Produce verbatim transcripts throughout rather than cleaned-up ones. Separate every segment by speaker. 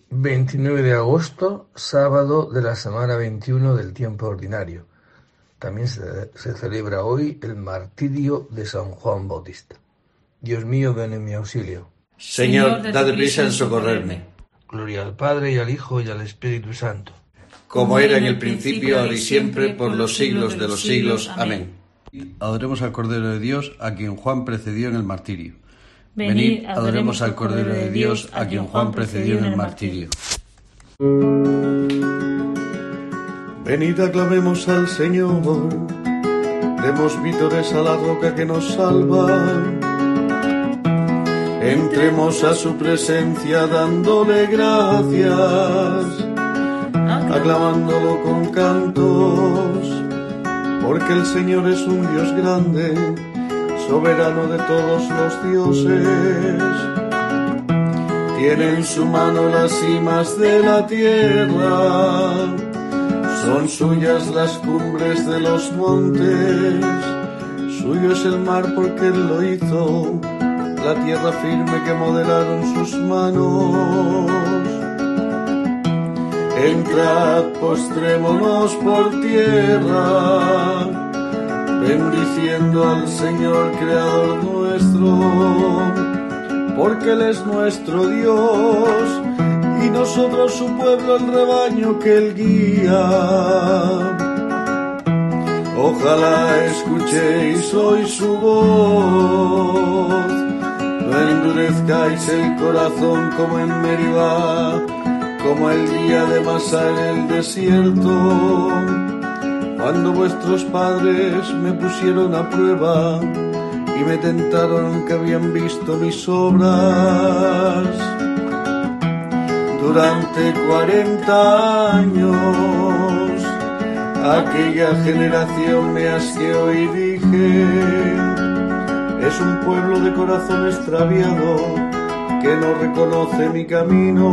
Speaker 1: veintinueve de agosto, sábado de la semana veintiuno del tiempo ordinario. También se, se celebra hoy el martirio de San Juan Bautista. Dios mío, ven en mi auxilio.
Speaker 2: Señor, date prisa en socorrerme.
Speaker 1: Gloria al Padre, y al Hijo, y al Espíritu Santo.
Speaker 2: Como era en el principio, ahora y siempre, por los siglos de los siglos. Amén.
Speaker 3: Adoremos al Cordero de Dios, a quien Juan precedió en el martirio.
Speaker 4: Venid, adoremos al Cordero de Dios, a quien Juan precedió en el martirio.
Speaker 5: Venid, aclamemos al Señor, demos vítores a la roca que nos salva. Entremos a su presencia dándole gracias, aclamándolo con cantos, porque el Señor es un Dios grande, soberano de todos los dioses. Tiene en su mano las cimas de la tierra, son suyas las cumbres de los montes, suyo es el mar porque Él lo hizo, la tierra firme que modelaron sus manos. Entrad, postrémonos por tierra, bendiciendo al Señor Creador nuestro, porque Él es nuestro Dios, y nosotros su pueblo, el rebaño que Él guía. Ojalá escuchéis hoy su voz, no endurezcáis el corazón como en Meribá, como el día de Masá en el desierto, cuando vuestros padres me pusieron a prueba y me tentaron que habían visto mis obras. Durante cuarenta años aquella generación me asqueó y dije: es un pueblo de corazón extraviado que no reconoce mi camino.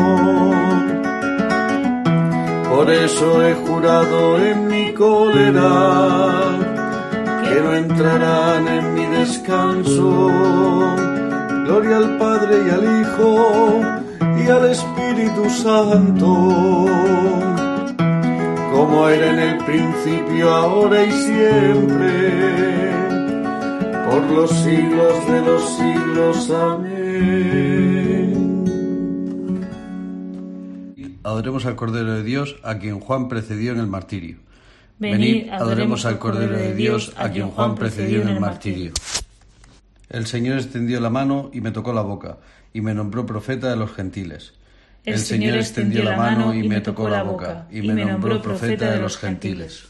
Speaker 5: Por eso he jurado en mi cólera que no entrarán en mi descanso. Gloria al Padre y al Hijo y al Espíritu Santo, como era en el principio, ahora y siempre, por los siglos de los siglos. Amén.
Speaker 3: Adoremos al Cordero de Dios, a quien Juan precedió en el martirio.
Speaker 4: Venid, adoremos al Cordero de Dios, a quien Juan precedió en el martirio.
Speaker 3: El Señor extendió la mano y me tocó la boca, y me nombró profeta de los gentiles.
Speaker 4: El Señor extendió la mano y me tocó la boca, y me nombró profeta de los gentiles.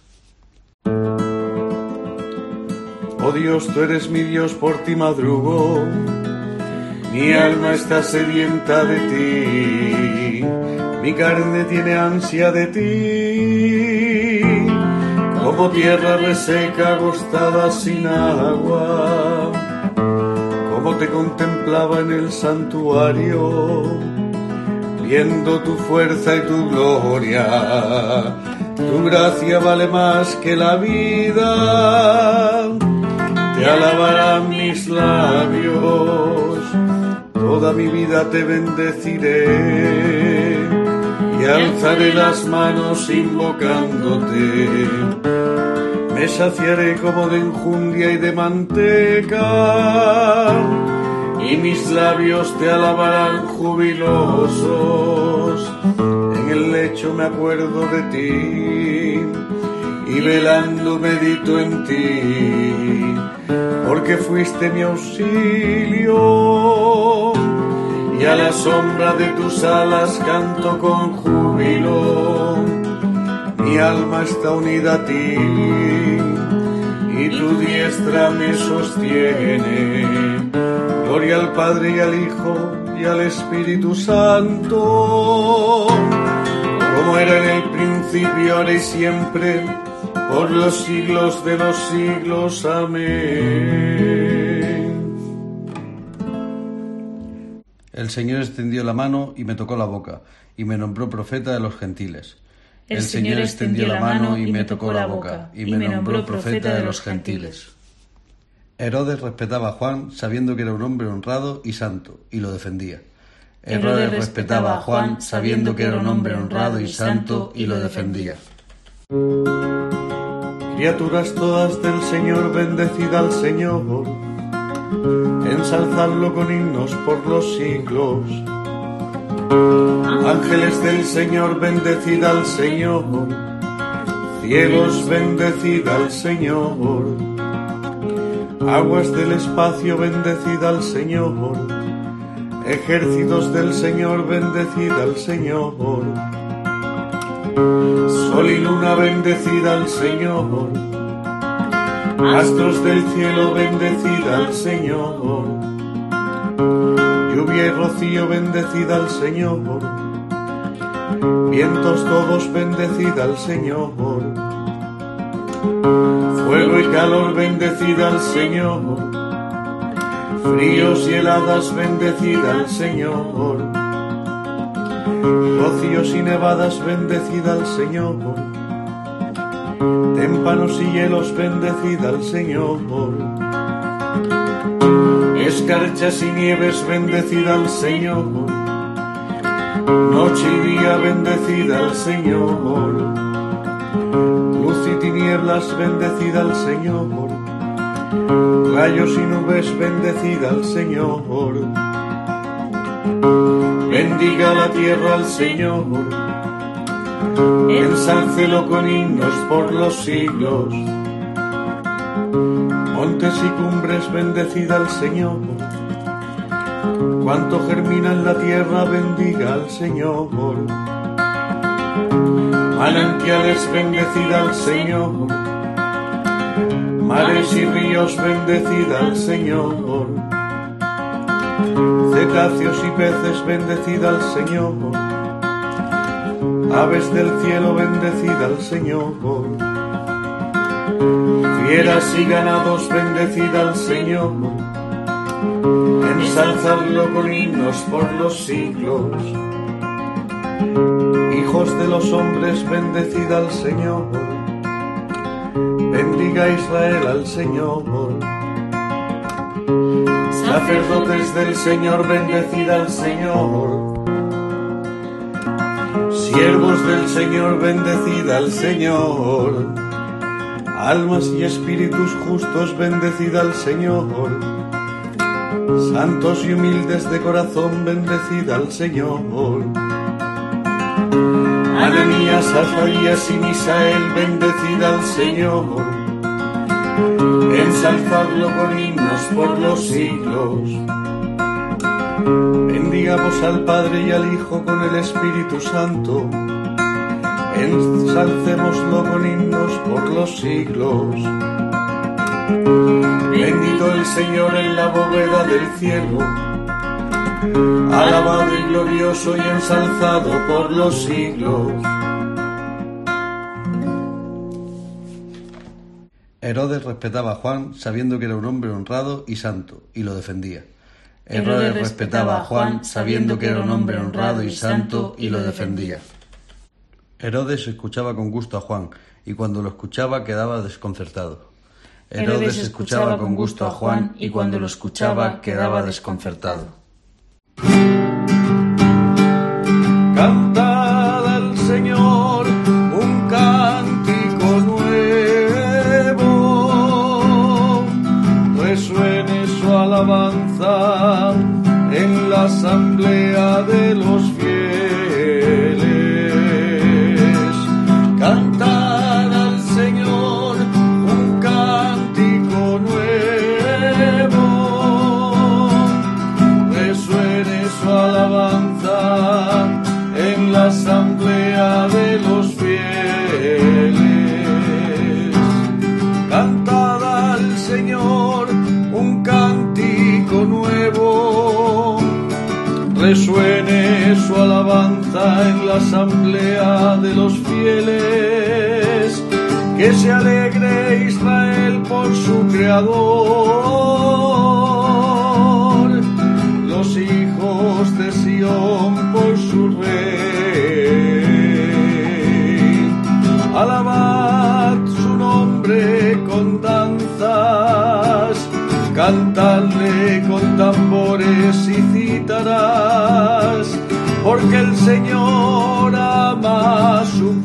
Speaker 5: Oh Dios, tú eres mi Dios, por ti madrugo, mi alma está sedienta de ti, mi carne tiene ansia de ti, como tierra reseca, agostada sin agua, como te contemplaba en el santuario, viendo tu fuerza y tu gloria. Tu gracia vale más que la vida, te alabarán mis labios, toda mi vida te bendeciré y alzaré las manos invocándote. Me saciaré como de enjundia y de manteca, y mis labios te alabarán jubilosos. En el lecho me acuerdo de ti, y velando medito en ti, porque fuiste mi auxilio, y a la sombra de tus alas canto con júbilo. Mi alma está unida a ti, y tu diestra me sostiene. Gloria al Padre y al Hijo y al Espíritu Santo, como era en el principio, ahora y siempre, por los siglos de los siglos. Amén.
Speaker 3: El Señor extendió la mano y me tocó la boca, y me nombró profeta de los gentiles.
Speaker 4: El Señor extendió la mano y me tocó la boca, y me nombró profeta de los gentiles.
Speaker 3: Herodes respetaba a Juan, sabiendo que era un hombre honrado y santo, y lo defendía. Herodes respetaba a Juan, sabiendo que era un hombre honrado y santo, y lo defendía.
Speaker 5: Criaturas todas del Señor, bendecid al Señor, ensalzadlo con himnos por los siglos. Ángeles del Señor, bendecid al Señor, cielos, bendecid al Señor, aguas del espacio, bendecid al Señor, ejércitos del Señor, bendecid al Señor, sol y luna, bendecid al Señor, astros del cielo, bendecid al Señor, lluvia y rocío, bendecid al Señor, vientos todos, bendecid al Señor, fuego y calor, bendecid al Señor, fríos y heladas, bendecid al Señor, rocíos y nevadas, bendecid al Señor, témpanos y hielos, bendecid al Señor, escarchas y nieves, bendecid al Señor, noche y día, bendecid al Señor, luz y tinieblas, bendecid al Señor, rayos y nubes, bendecid al Señor. Bendiga la tierra al Señor, ensálcelo con himnos por los siglos. Montes y cumbres, bendecid al Señor, cuanto germina en la tierra, bendiga al Señor. Manantiales, bendecid al Señor, mares y ríos, bendecid al Señor, cetáceos y peces, bendecid al Señor, aves del cielo, bendecid al Señor, fieras y ganados, bendecid al Señor, ensalzadlo con himnos por los siglos. Hijos de los hombres, bendecid al Señor, bendiga Israel al Señor. Sacerdotes del Señor, bendecid al Señor. Siervos del Señor, bendecid al Señor. Almas y espíritus justos, bendecid al Señor. Santos y humildes de corazón, bendecid al Señor. Ananías, Azarías y Misael, bendecid al Señor. Ensalzadlo con himnos por los siglos. Bendigamos al Padre y al Hijo con el Espíritu Santo. Ensalcémoslo con himnos por los siglos. Bendito el Señor en la bóveda del cielo, alabado y glorioso y ensalzado por los siglos.
Speaker 3: Herodes respetaba a Juan, sabiendo que era un hombre honrado y santo, y lo defendía.
Speaker 4: Herodes respetaba a Juan, sabiendo que era un hombre honrado y santo, y lo defendía.
Speaker 3: Herodes escuchaba con gusto a Juan, y cuando lo escuchaba quedaba desconcertado.
Speaker 4: Herodes escuchaba con gusto a Juan, y cuando lo escuchaba quedaba desconcertado.
Speaker 5: Cantad al Señor un cántico nuevo, resuene su alabanza en la asamblea de los fieles. Cantad al Señor un cántico nuevo, resuene su alabanza en la asamblea de los fieles. Cantad al Señor un cántico nuevo, resuene su alabanza en la asamblea de los fieles. Que se alegre Israel por su Creador, los hijos de Sión por su Rey. Alabad su nombre con danzas, cantadle con tambores y cítaras, porque el Señor ama a su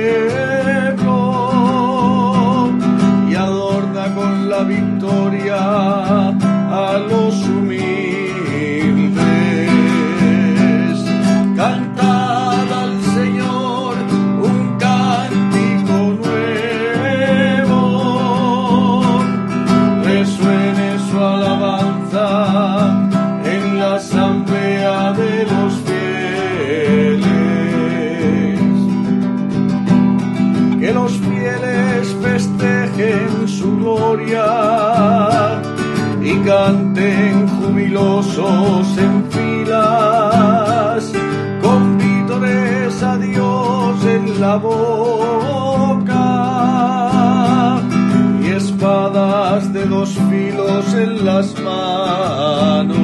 Speaker 5: pueblo y adorna con la victoria a los humildes. Cantad al Señor un cántico nuevo, resuene su alabanza en la asamblea de los fieles. Que los fieles festejen su gloria y canten jubilosos en filas, con vítores a Dios en la boca y espadas de dos filos en las manos,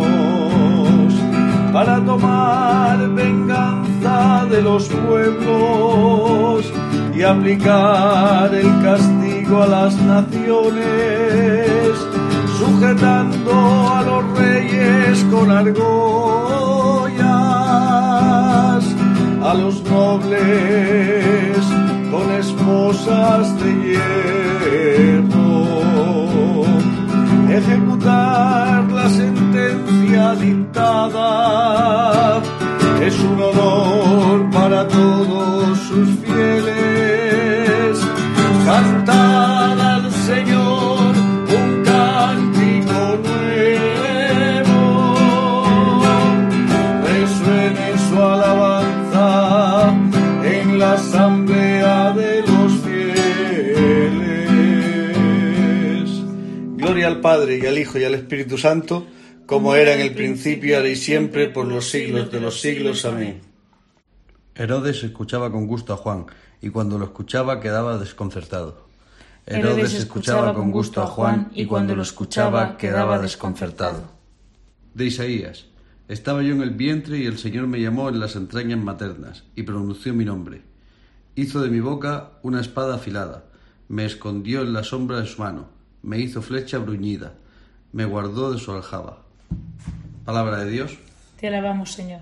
Speaker 5: para tomar venganza de los pueblos y aplicar el castigo a las naciones, sujetando a los reyes con argollas, a los nobles con esposas de hierro, ejecutar la sentencia dictada es un honor para todos sus fieles. Cantad al Señor un cántico nuevo, resuene su alabanza en la asamblea de los fieles. Gloria al Padre y al Hijo y al Espíritu Santo, como era en el principio, ahora y siempre, por los siglos de los siglos. Amén.
Speaker 3: Herodes escuchaba con gusto a Juan, y cuando lo escuchaba quedaba desconcertado. Herodes escuchaba con gusto a Juan, y cuando lo escuchaba quedaba desconcertado. De Isaías: estaba yo en el vientre y el Señor me llamó en las entrañas maternas, y pronunció mi nombre. Hizo de mi boca una espada afilada, me escondió en la sombra de su mano, me hizo flecha bruñida, me guardó de su aljaba. Palabra de Dios.
Speaker 4: Te alabamos, Señor.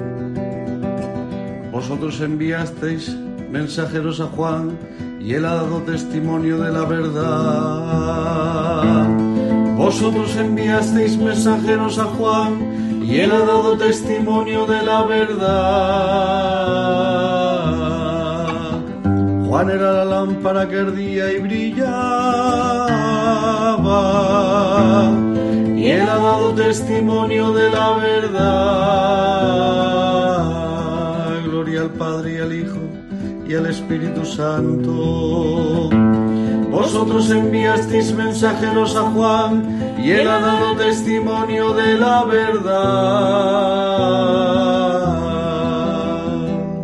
Speaker 3: Vosotros enviasteis mensajeros a Juan, y él ha dado testimonio de la verdad. Vosotros enviasteis mensajeros a Juan, y él ha dado testimonio de la verdad. Juan era la lámpara que ardía y brillaba, y él ha dado testimonio de la verdad. Gloria al Padre y al Hijo y al Espíritu Santo. Vosotros enviasteis mensajeros a Juan, y él ha dado testimonio de la verdad.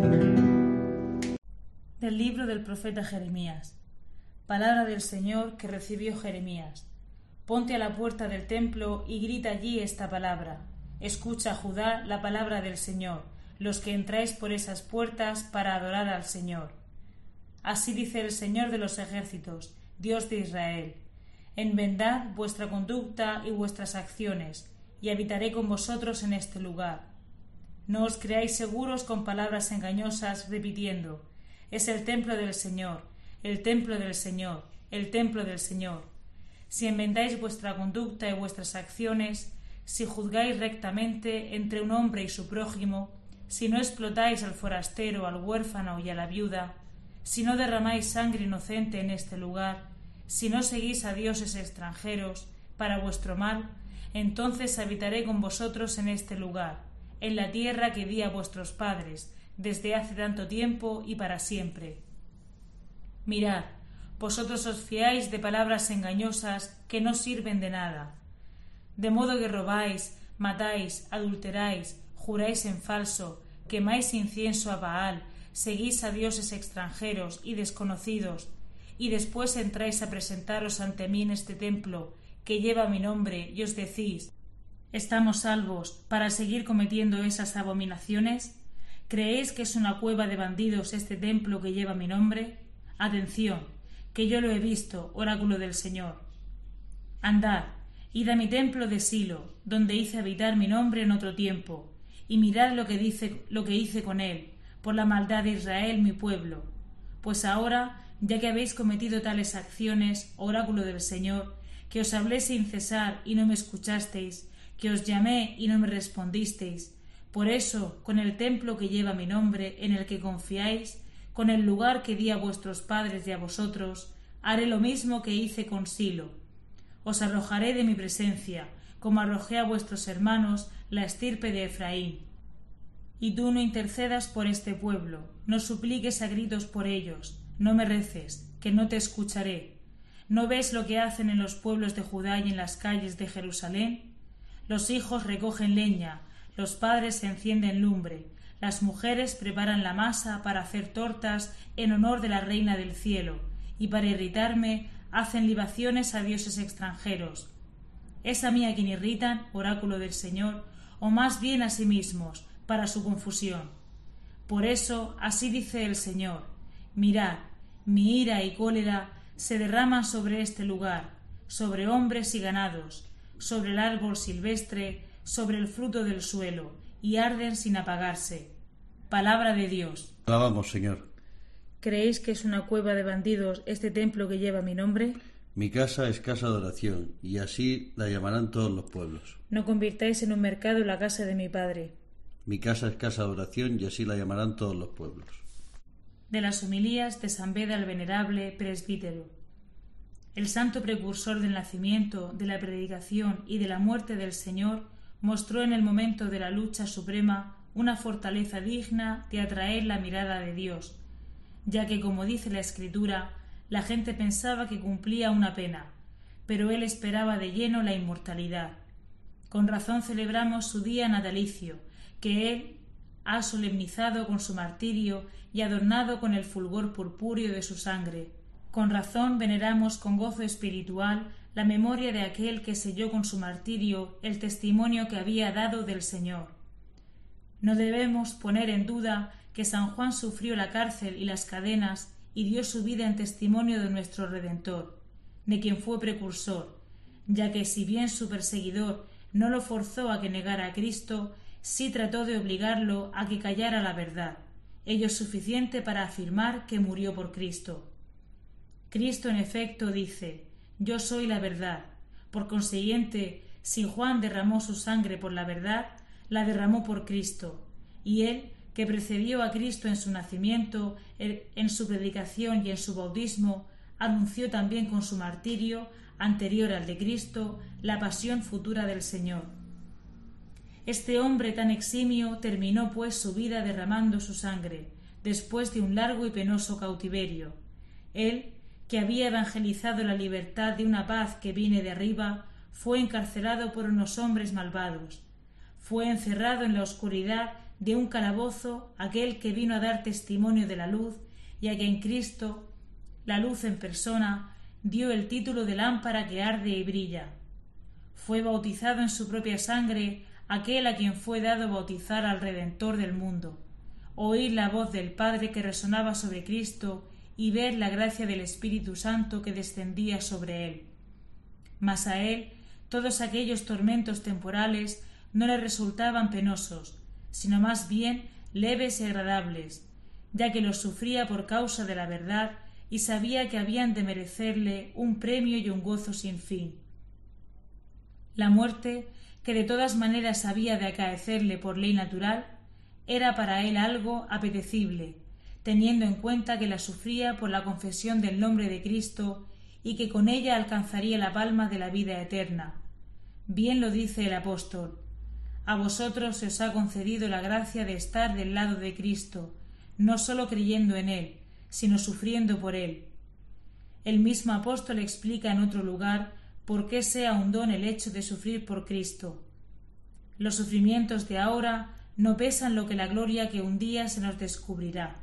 Speaker 4: Del libro del profeta Jeremías. Palabra del Señor que recibió Jeremías. Ponte a la puerta del templo y grita allí esta palabra. Escucha, Judá, la palabra del Señor, los que entráis por esas puertas para adorar al Señor. Así dice el Señor de los ejércitos, Dios de Israel: enmendad vuestra conducta y vuestras acciones, y habitaré con vosotros en este lugar. No os creáis seguros con palabras engañosas, repitiendo: es el templo del Señor, el templo del Señor, el templo del Señor. Si enmendáis vuestra conducta y vuestras acciones, si juzgáis rectamente entre un hombre y su prójimo, si no explotáis al forastero, al huérfano y a la viuda, si no derramáis sangre inocente en este lugar, si no seguís a dioses extranjeros para vuestro mal, entonces habitaré con vosotros en este lugar, en la tierra que di a vuestros padres, desde hace tanto tiempo y para siempre. Mirad, vosotros os fiáis de palabras engañosas que no sirven de nada. De modo que robáis, matáis, adulteráis, juráis en falso, quemáis incienso a Baal, seguís a dioses extranjeros y desconocidos, y después entráis a presentaros ante mí en este templo, que lleva mi nombre, y os decís: ¿estamos salvos para seguir cometiendo esas abominaciones? ¿Creéis que es una cueva de bandidos este templo que lleva mi nombre? Atención, que yo lo he visto, oráculo del Señor. Andad, id a mi templo de Silo, donde hice habitar mi nombre en otro tiempo, y mirad lo que dice, lo que hice con él, por la maldad de Israel, mi pueblo. Pues ahora, ya que habéis cometido tales acciones, oráculo del Señor, que os hablé sin cesar y no me escuchasteis, que os llamé y no me respondisteis, por eso, con el templo que lleva mi nombre, en el que confiáis, con el lugar que di a vuestros padres y a vosotros, haré lo mismo que hice con Silo. Os arrojaré de mi presencia, como arrojé a vuestros hermanos la estirpe de Efraín. Y tú no intercedas por este pueblo, no supliques a gritos por ellos, no me reces, que no te escucharé. ¿No ves lo que hacen en los pueblos de Judá y en las calles de Jerusalén? Los hijos recogen leña, los padres encienden lumbre, las mujeres preparan la masa para hacer tortas en honor de la Reina del Cielo, y para irritarme hacen libaciones a dioses extranjeros. ¿Es a mí a quien irritan, oráculo del Señor, o más bien a sí mismos, para su confusión? Por eso, así dice el Señor: mirad, mi ira y cólera se derraman sobre este lugar, sobre hombres y ganados, sobre el árbol silvestre, sobre el fruto del suelo, y arden sin apagarse. Palabra de Dios.
Speaker 3: Alabamos, Señor.
Speaker 4: ¿Creéis que es una cueva de bandidos este templo que lleva mi nombre?
Speaker 3: Mi casa es casa de oración, y así la llamarán todos los pueblos.
Speaker 4: No convirtáis en un mercado la casa de mi Padre.
Speaker 3: Mi casa es casa de oración, y así la llamarán todos los pueblos.
Speaker 4: De las homilías de San Beda el Venerable, presbítero. El santo precursor del nacimiento, de la predicación y de la muerte del Señor mostró en el momento de la lucha suprema una fortaleza digna de atraer la mirada de Dios, ya que, como dice la Escritura, la gente pensaba que cumplía una pena, pero él esperaba de lleno la inmortalidad. Con razón celebramos su día natalicio, que él ha solemnizado con su martirio y adornado con el fulgor purpúreo de su sangre. Con razón veneramos con gozo espiritual la memoria de aquel que selló con su martirio el testimonio que había dado del Señor. No debemos poner en duda que San Juan sufrió la cárcel y las cadenas y dio su vida en testimonio de nuestro Redentor, de quien fue precursor, ya que si bien su perseguidor no lo forzó a que negara a Cristo, sí trató de obligarlo a que callara la verdad, ello es suficiente para afirmar que murió por Cristo. Cristo, en efecto, dice: yo soy la verdad. Por consiguiente, si Juan derramó su sangre por la verdad, la derramó por Cristo, y él, que precedió a Cristo en su nacimiento, en su predicación y en su bautismo, anunció también con su martirio, anterior al de Cristo, la pasión futura del Señor. Este hombre tan eximio terminó pues su vida derramando su sangre, después de un largo y penoso cautiverio. Él, que había evangelizado la libertad de una paz que viene de arriba, fue encarcelado por unos hombres malvados. Fue encerrado en la oscuridad de un calabozo aquel que vino a dar testimonio de la luz y a quien Cristo, la luz en persona, dio el título de lámpara que arde y brilla. Fue bautizado en su propia sangre aquel a quien fue dado bautizar al Redentor del mundo, oír la voz del Padre que resonaba sobre Cristo y ver la gracia del Espíritu Santo que descendía sobre él. Mas a él todos aquellos tormentos temporales no le resultaban penosos, sino más bien leves y agradables, ya que los sufría por causa de la verdad y sabía que habían de merecerle un premio y un gozo sin fin. La muerte, que de todas maneras había de acaecerle por ley natural, era para él algo apetecible, teniendo en cuenta que la sufría por la confesión del nombre de Cristo y que con ella alcanzaría la palma de la vida eterna. Bien lo dice el apóstol: a vosotros se os ha concedido la gracia de estar del lado de Cristo, no sólo creyendo en Él, sino sufriendo por Él. El mismo apóstol explica en otro lugar por qué sea un don el hecho de sufrir por Cristo. Los sufrimientos de ahora no pesan lo que la gloria que un día se nos descubrirá.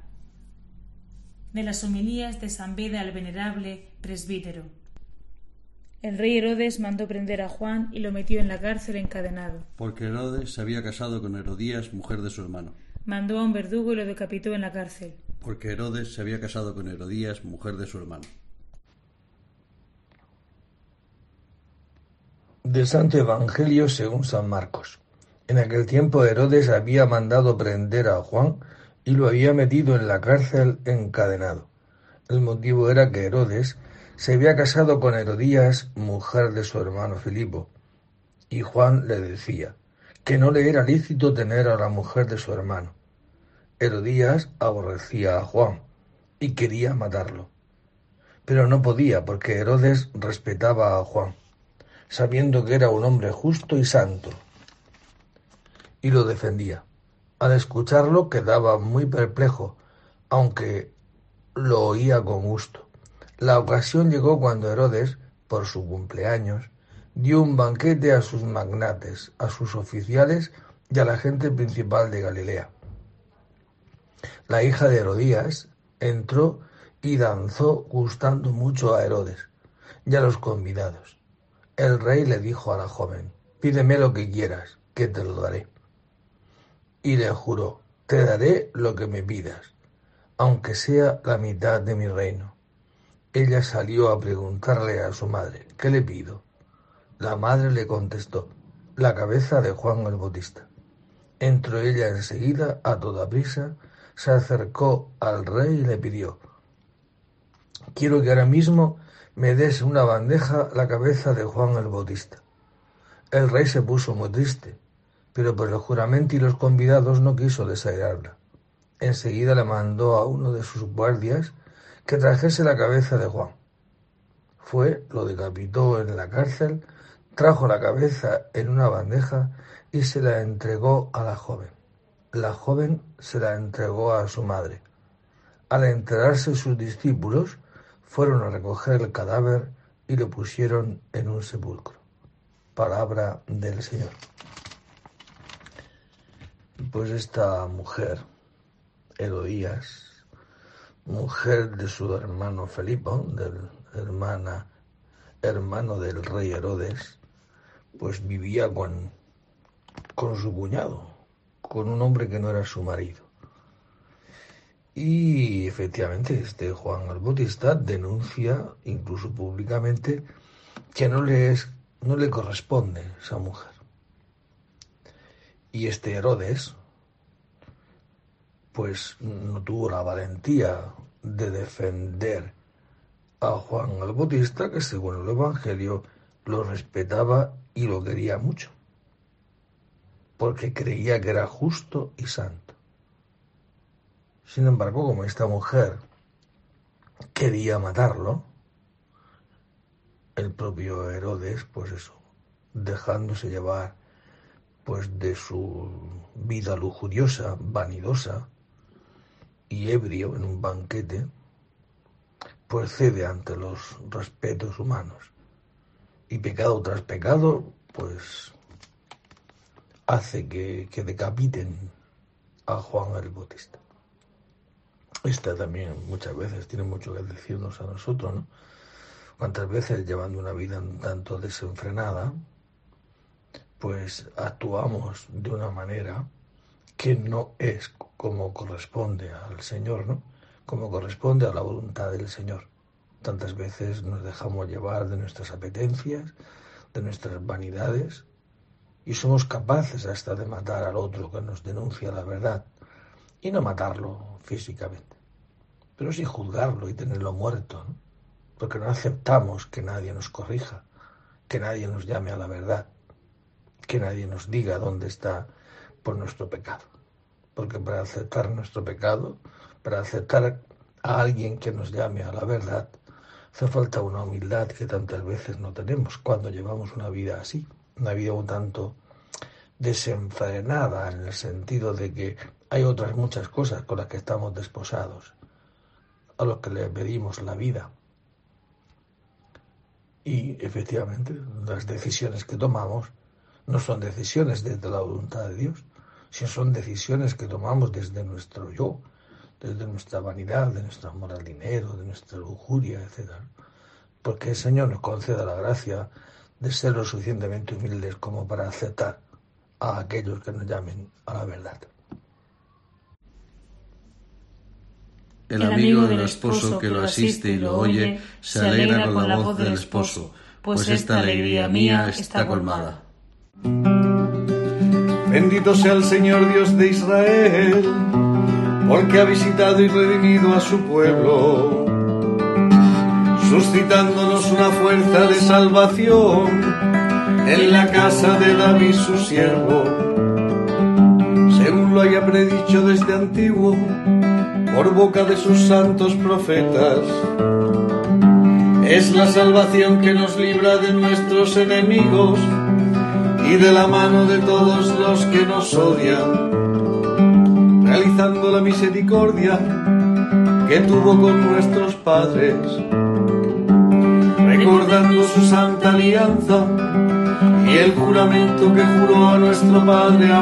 Speaker 4: De las homilías de San Beda el Venerable, presbítero. El rey Herodes mandó prender a Juan y lo metió en la cárcel encadenado.
Speaker 3: Porque Herodes se había casado con Herodías, mujer de su hermano.
Speaker 4: Mandó a un verdugo y lo decapitó en la cárcel.
Speaker 3: Porque Herodes se había casado con Herodías, mujer de su hermano.
Speaker 1: Del Santo Evangelio según San Marcos. En aquel tiempo Herodes había mandado prender a Juan y lo había metido en la cárcel encadenado. El motivo era que Herodes se había casado con Herodías, mujer de su hermano Filipo, y Juan le decía que no le era lícito tener a la mujer de su hermano. Herodías aborrecía a Juan y quería matarlo, pero no podía porque Herodes respetaba a Juan, sabiendo que era un hombre justo y santo, y lo defendía. Al escucharlo quedaba muy perplejo, aunque lo oía con gusto. La ocasión llegó cuando Herodes, por su cumpleaños, dio un banquete a sus magnates, a sus oficiales y a la gente principal de Galilea. La hija de Herodías entró y danzó gustando mucho a Herodes y a los convidados. El rey le dijo a la joven: «Pídeme lo que quieras, que te lo daré». Y le juró: «Te daré lo que me pidas, aunque sea la mitad de mi reino». Ella salió a preguntarle a su madre: «¿Qué le pido?». La madre le contestó: «La cabeza de Juan el Bautista». Entró ella enseguida, a toda prisa, se acercó al rey y le pidió: «Quiero que ahora mismo me des una bandeja la cabeza de Juan el Bautista». El rey se puso muy triste, pero por el juramento y los convidados no quiso desairarla. Enseguida le mandó a uno de sus guardias que trajese la cabeza de Juan. Fue, lo decapitó en la cárcel, trajo la cabeza en una bandeja y se la entregó a la joven. La joven se la entregó a su madre. Al enterarse sus discípulos, fueron a recoger el cadáver y lo pusieron en un sepulcro. Palabra del Señor. Pues esta mujer, Herodías, mujer de su hermano Filipo, del hermana, hermano del rey Herodes, pues vivía con, con su cuñado, con un hombre que no era su marido. Y efectivamente este Juan el Bautista denuncia, incluso públicamente, que no le, es, no le corresponde esa mujer. Y este Herodes, pues no tuvo la valentía de defender a Juan el Bautista, que según el Evangelio lo respetaba y lo quería mucho, porque creía que era justo y santo. Sin embargo, como esta mujer quería matarlo, el propio Herodes, pues eso, dejándose llevar pues de su vida lujuriosa, vanidosa y ebrio en un banquete, pues cede ante los respetos humanos. Y pecado tras pecado, pues hace que, que decapiten a Juan el Bautista. Esta también muchas veces tiene mucho que decirnos a nosotros, ¿no? Cuántas veces, llevando una vida un tanto desenfrenada, pues actuamos de una manera que no es como corresponde al Señor, ¿no? Como corresponde a la voluntad del Señor. Tantas veces nos dejamos llevar de nuestras apetencias, de nuestras vanidades, y somos capaces hasta de matar al otro que nos denuncia la verdad, y no matarlo físicamente, pero sí juzgarlo y tenerlo muerto, ¿no? Porque no aceptamos que nadie nos corrija, que nadie nos llame a la verdad, que nadie nos diga dónde está por nuestro pecado. Porque para aceptar nuestro pecado, para aceptar a alguien que nos llame a la verdad, hace falta una humildad que tantas veces no tenemos cuando llevamos una vida así, una vida un tanto desenfrenada, en el sentido de que hay otras muchas cosas con las que estamos desposados, a los que le pedimos la vida. Y efectivamente, las decisiones que tomamos no son decisiones desde la voluntad de Dios, sino son decisiones que tomamos desde nuestro yo, desde nuestra vanidad, de nuestro amor al dinero, de nuestra lujuria, etcétera. Porque el Señor nos conceda la gracia de ser lo suficientemente humildes como para aceptar a aquellos que nos llamen a la verdad.
Speaker 3: El amigo del esposo que lo asiste y lo oye se alegra con la voz del esposo, pues esta alegría mía está colmada.
Speaker 5: Bendito sea el Señor Dios de Israel, porque ha visitado y redimido a su pueblo, suscitándonos una fuerza de salvación en la casa de David su siervo, según lo haya predicho desde antiguo por boca de sus santos profetas. Es la salvación que nos libra de nuestros enemigos y de la mano de todos los que nos odian, realizando la misericordia que tuvo con nuestros padres, recordando su santa alianza y el juramento que juró a nuestro padre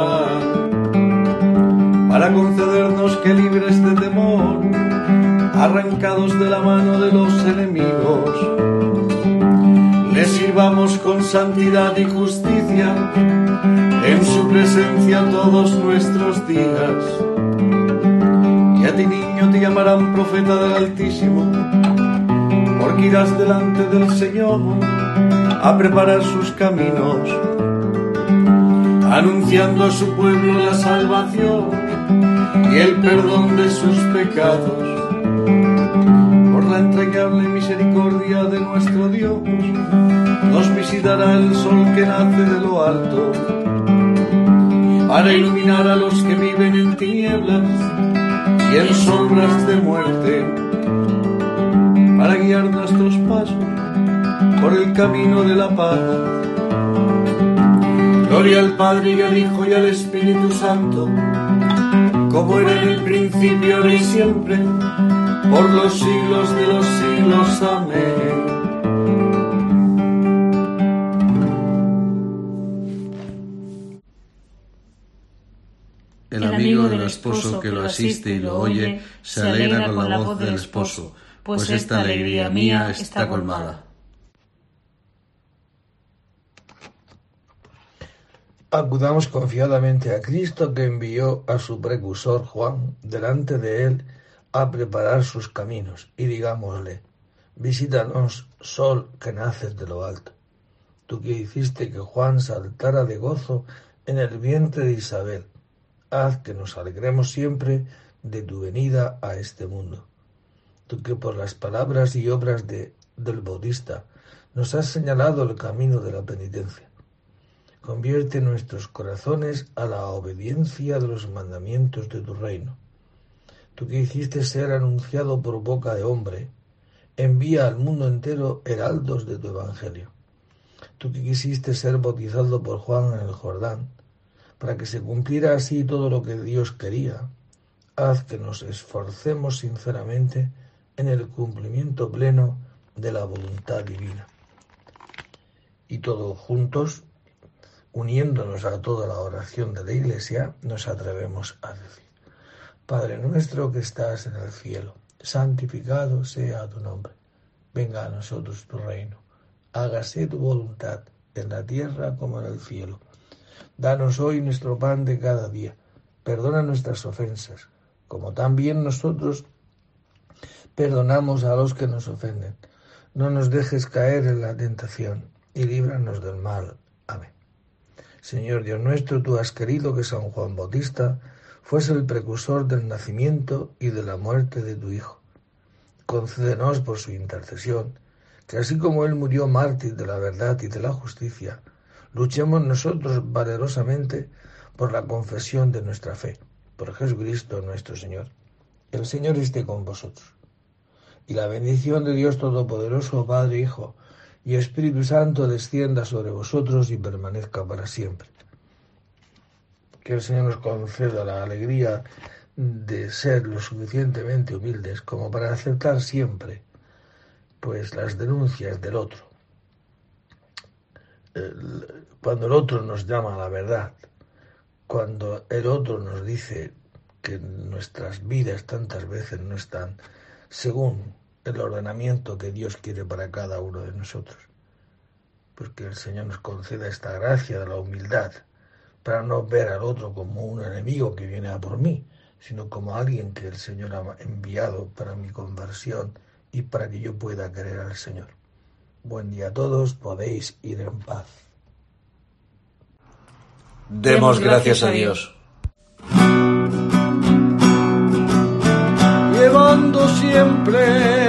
Speaker 5: Abraham, para concedernos que libres de temor, arrancados de la mano de los enemigos, le sirvamos con santidad y justicia en su presencia todos nuestros días. Y a ti, niño, te llamarán profeta del Altísimo, porque irás delante del Señor a preparar sus caminos, anunciando a su pueblo la salvación y el perdón de sus pecados. Por la entrañable misericordia de nuestro Dios, nos visitará el sol que nace de lo alto, para iluminar a los que viven en tinieblas y en sombras de muerte, para guiar nuestros pasos por el camino de la paz. Gloria al Padre y al Hijo y al Espíritu Santo, como era en el principio, ahora y siempre, por los siglos de los siglos. Amén.
Speaker 3: El amigo del esposo que lo asiste y lo oye se alegra con la voz del esposo, pues esta alegría mía está colmada.
Speaker 1: Acudamos confiadamente a Cristo, que envió a su precursor Juan delante de él a preparar sus caminos, y digámosle: visítanos, sol que naces de lo alto, tú que hiciste que Juan saltara de gozo en el vientre de Isabel, haz que nos alegremos siempre de tu venida a este mundo. Tú que por las palabras y obras de, del Bautista nos has señalado el camino de la penitencia, convierte nuestros corazones a la obediencia de los mandamientos de tu reino. Tú que hiciste ser anunciado por boca de hombre, envía al mundo entero heraldos de tu evangelio. Tú que quisiste ser bautizado por Juan en el Jordán, para que se cumpliera así todo lo que Dios quería, haz que nos esforcemos sinceramente en el cumplimiento pleno de la voluntad divina. Y todos juntos, uniéndonos a toda la oración de la Iglesia, nos atrevemos a decir: Padre nuestro que estás en el cielo, santificado sea tu nombre. Venga a nosotros tu reino. Hágase tu voluntad, en la tierra como en el cielo. Danos hoy nuestro pan de cada día. Perdona nuestras ofensas, como también nosotros perdonamos a los que nos ofenden. No nos dejes caer en la tentación, y líbranos del mal. Amén. Señor Dios nuestro, tú has querido que San Juan Bautista fuese el precursor del nacimiento y de la muerte de tu Hijo. Concédenos por su intercesión, que así como él murió mártir de la verdad y de la justicia, luchemos nosotros valerosamente por la confesión de nuestra fe, por Jesucristo nuestro Señor. El Señor esté con vosotros. Y la bendición de Dios Todopoderoso, Padre, Hijo y Espíritu Santo, descienda sobre vosotros y permanezca para siempre. Que el Señor nos conceda la alegría de ser lo suficientemente humildes como para aceptar siempre pues las denuncias del otro. El, cuando el otro nos llama a la verdad, cuando el otro nos dice que nuestras vidas tantas veces no están según el ordenamiento que Dios quiere para cada uno de nosotros. Porque el Señor nos conceda esta gracia de la humildad, para no ver al otro como un enemigo que viene a por mí, sino como alguien que el Señor ha enviado para mi conversión y para que yo pueda querer al Señor. Buen día a todos, podéis ir en paz.
Speaker 2: Demos gracias a Dios.
Speaker 5: Llevando siempre